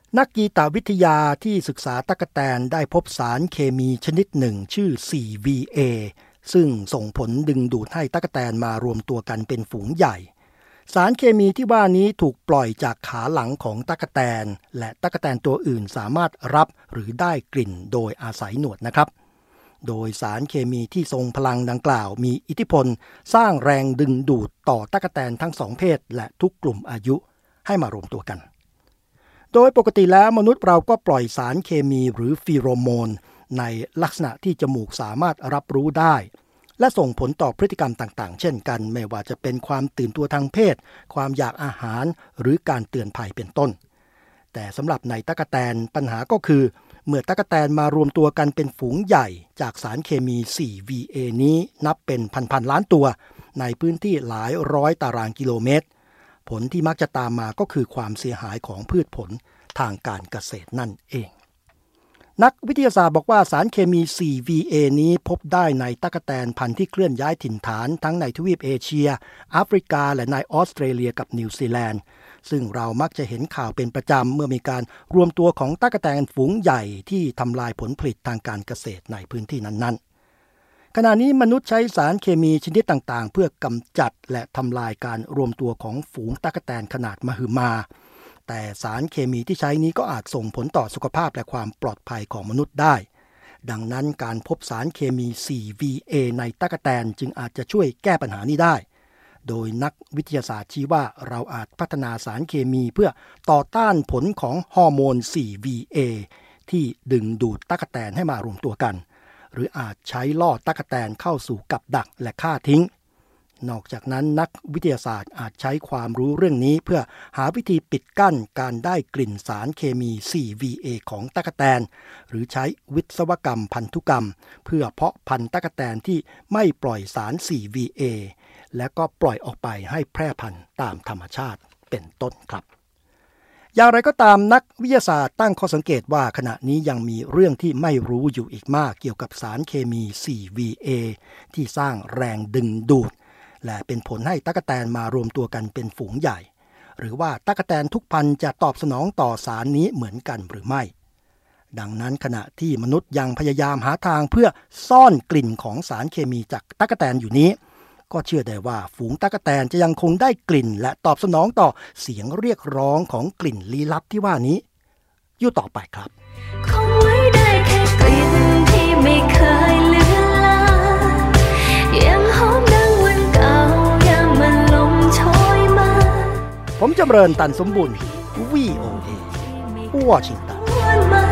นักกีตวิทยาที่ศึกษาตั๊กแตนได้พบสารเคมีชนิดหนึ่งชื่อ CVA ซึ่งส่งผลดึงดูดให้ตั๊กแตนมารวมตัวกันเป็นฝูงใหญ่สารเคมีที่ว่านี้ถูกปล่อยจากขาหลังของตั๊กแตนและตั๊กแตนตัวอื่นสามารถรับหรือได้กลิ่นโดยอาศัยหนวดนะครับโดยสารเคมีที่ทรงพลังดังกล่าวมีอิทธิพลสร้างแรงดึงดูดต่อตั๊กแตนทั้งสองเพศและทุกกลุ่มอายุให้มารวมตัวกันโดยปกติแล้วมนุษย์เราก็ปล่อยสารเคมีหรือฟีโรโมนในลักษณะที่จมูกสามารถรับรู้ได้และส่งผลต่อพฤติกรรมต่างๆเช่นกันไม่ว่าจะเป็นความตื่นตัวทางเพศความอยากอาหารหรือการเตือนภัยเป็นต้นแต่สำหรับในตั๊กแตนปัญหาก็คือเมื่อตั๊กแตนมารวมตัวกันเป็นฝูงใหญ่จากสารเคมี CVA นี้นับเป็นพันๆล้านตัวในพื้นที่หลายร้อยตารางกิโลเมตรผลที่มักจะตามมาก็คือความเสียหายของพืชผลทางการเกษตรนั่นเองนักวิทยาศาสตร์บอกว่าสารเคมี CVA นี้พบได้ในตั๊กแตนพันธุ์ที่เคลื่อนย้ายถิ่นฐานทั้งในทวีปเอเชียแอฟริกาและในออสเตรเลียกับนิวซีแลนด์ซึ่งเรามักจะเห็นข่าวเป็นประจำเมื่อมีการรวมตัวของตั๊กแตนฝูงใหญ่ที่ทำลายผลผลิตทางการเกษตรในพื้นที่นั้นๆขณะนี้มนุษย์ใช้สารเคมีชนิดต่างๆเพื่อกำจัดและทำลายการรวมตัวของฝูงตั๊กแตนขนาดมหึมาแต่สารเคมีที่ใช้นี้ก็อาจส่งผลต่อสุขภาพและความปลอดภัยของมนุษย์ได้ดังนั้นการพบสารเคมี CVA ในตั๊กแตนจึงอาจจะช่วยแก้ปัญหานี้ได้โดยนักวิทยาศาสตร์ชี้ว่าเราอาจพัฒนาสารเคมีเพื่อต่อต้านผลของฮอร์โมน CVA ที่ดึงดูดตั๊กแตนให้มารวมตัวกันหรืออาจใช้ล่อตั๊กแตนเข้าสู่กับดักและฆ่าทิ้งนอกจากนั้นนักวิทยาศาสตร์อาจใช้ความรู้เรื่องนี้เพื่อหาวิธีปิดกั้นการได้กลิ่นสารเคมี CVA ของตั๊กแตนหรือใช้วิศวกรรมพันธุกรรมเพื่อเพาะพันธุ์ตั๊กแตนที่ไม่ปล่อยสาร CVA และก็ปล่อยออกไปให้แพร่พันธุ์ตามธรรมชาติเป็นต้นครับอย่างไรก็ตามนักวิทยาศาสตร์ตั้งข้อสังเกตว่าขณะนี้ยังมีเรื่องที่ไม่รู้อยู่อีกมากเกี่ยวกับสารเคมี CVA ที่สร้างแรงดึงดูดและเป็นผลให้ตั๊กแตนมารวมตัวกันเป็นฝูงใหญ่หรือว่าตั๊กแตนทุกพันธุ์จะตอบสนองต่อสารนี้เหมือนกันหรือไม่ดังนั้นขณะที่มนุษย์ยังพยายามหาทางเพื่อซ่อนกลิ่นของสารเคมีจากตั๊กแตนอยู่นี้ก็เชื่อได้ว่าฝูงตั๊กแตนจะยังคงได้กลิ่นและตอบสนองต่อเสียงเรียกร้องของกลิ่นลี้ลับที่ว่านี้อยู่ต่อไปครับคงไว้ได้แค่กลิ่นที่ไม่เคยเลือนลางยังหอมดังวันเก่ายังมันลมโชยมาผมจำเริญตันสมบุญ VOA วอชิงตัน